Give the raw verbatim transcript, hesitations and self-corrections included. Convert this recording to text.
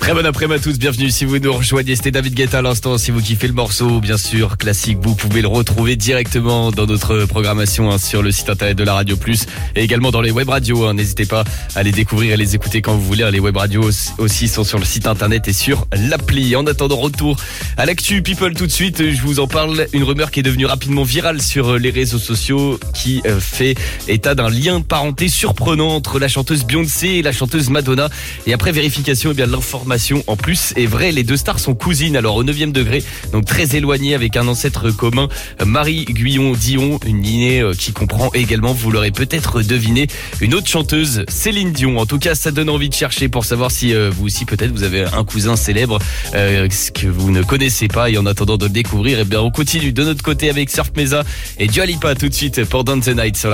Très bon après-midi à tous, bienvenue si vous nous rejoignez, c'était David Guetta à l'instant. Si vous kiffez le morceau, bien sûr, classique, vous pouvez le retrouver directement dans notre programmation hein, sur le site internet de la Radio Plus et également dans les web radios. Hein. N'hésitez pas à les découvrir et les écouter quand vous voulez. Les web radios aussi sont sur le site internet et sur l'appli. En attendant, retour à l'actu People tout de suite. Je vous en parle, une rumeur qui est devenue rapidement virale sur les réseaux sociaux qui fait état d'un lien de parenté surprenant entre la chanteuse Beyoncé et la chanteuse Madonna. Et après vérification, eh bien l'information en plus est vraie. Les deux stars sont cousines, alors au neuvième degré, donc très éloignées avec un ancêtre commun. Marie Guyon-Dion, une lignée qui comprend également, vous l'aurez peut-être deviné, une autre chanteuse, Céline Dion. En tout cas, ça donne envie de chercher pour savoir si euh, vous aussi peut-être vous avez un cousin célèbre euh, que vous ne connaissez pas. Et en attendant de le découvrir, eh bien on continue de notre côté avec Surf Mesa et Dua Lipa tout de suite pour Dance the Night sur la